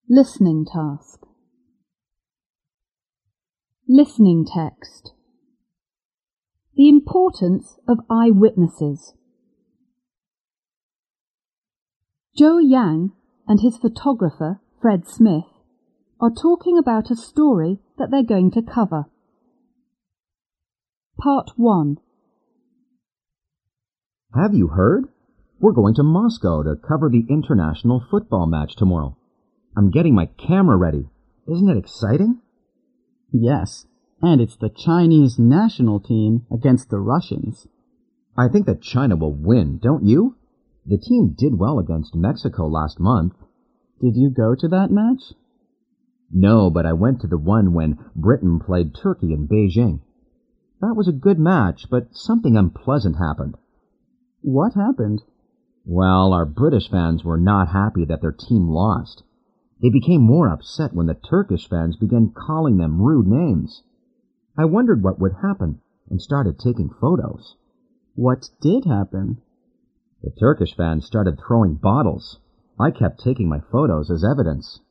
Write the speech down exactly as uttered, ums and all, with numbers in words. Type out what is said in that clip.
Listening task. Listening text. The importance of eyewitnesses. Joe Yang and his photographer, Fred Smith, are talking about a story that they're going to cover. Part one. Have you heard? We're going to Moscow to cover the international football match tomorrow. I'm getting my camera ready. Isn't it exciting? Yes, and it's the Chinese national team against the Russians. I think that China will win, don't you? The team did well against Mexico last month. Did you go to that match? No, but I went to the one when Britain played Turkey in Beijing. That was a good match, but something unpleasant happened. What happened? Well, our British fans were not happy that their team lost. They became more upset when the Turkish fans began calling them rude names. I wondered what would happen and started taking photos. What did happen? The Turkish fans started throwing bottles. I kept taking my photos as evidence.